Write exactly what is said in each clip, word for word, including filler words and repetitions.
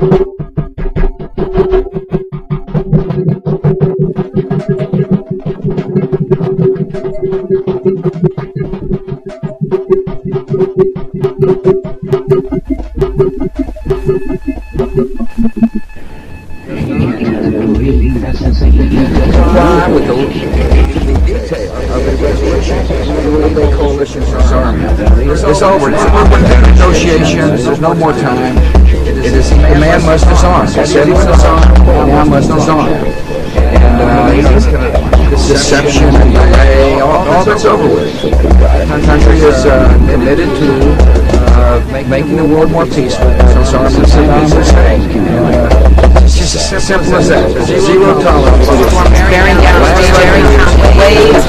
With the detail of the resolution, the coalition's army. It's over. It's negotiations. There's no more time. It is the man must disarm. He said he would disarm. Now must disarm. And uh, you know, this kind of deception and delay, all, all that's over with. The country is uh, committed to uh, making the world more peaceful. So arms and civilians are staying. It's just as simple as that. There's zero tolerance. Bearing down, bearing down, waves,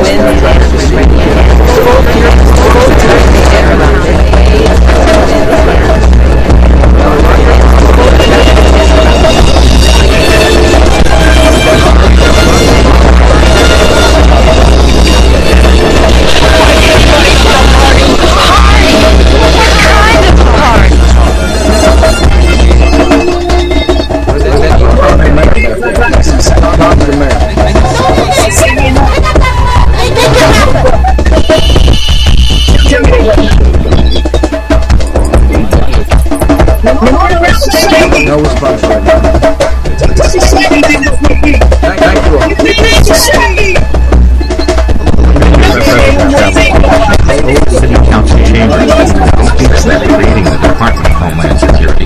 No response right now. Thank you all. City Council chambers speaks that creating the Department of Homeland Security.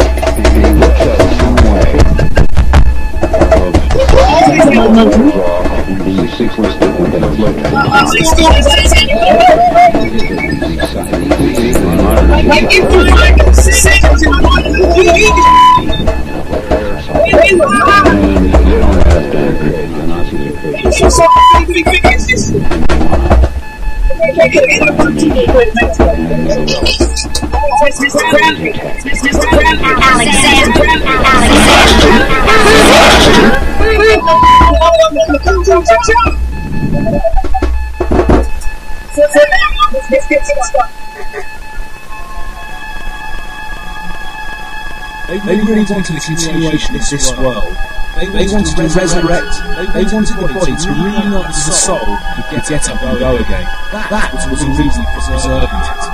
They really wanted a continuation of this world. They, they wanted to resurrect. They, they wanted the body to reunite with the soul and get, get up and go again. That, that was the reason for preserving it.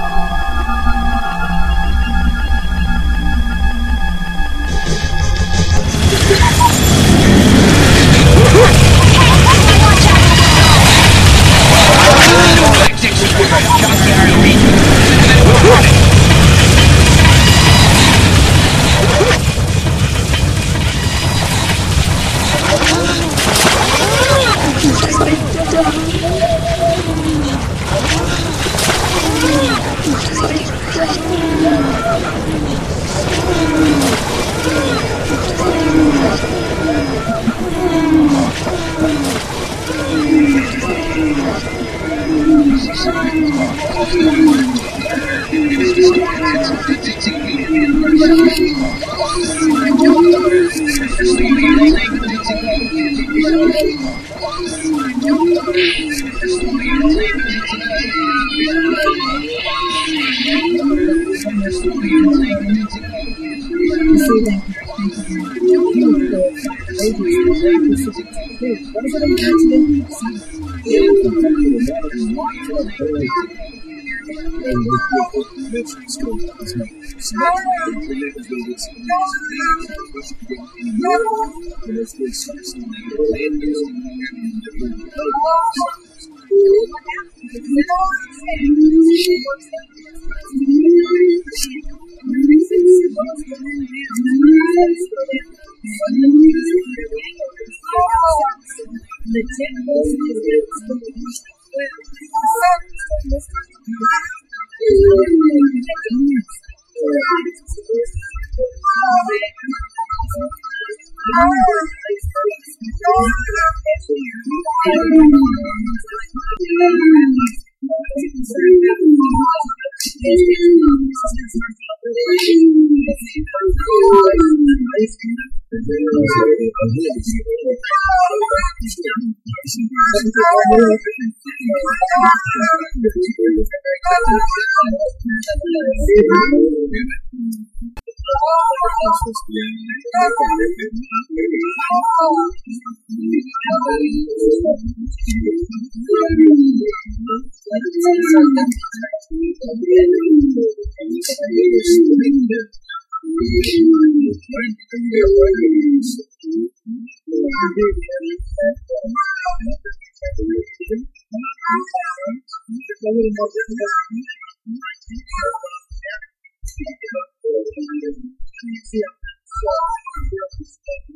Thank you.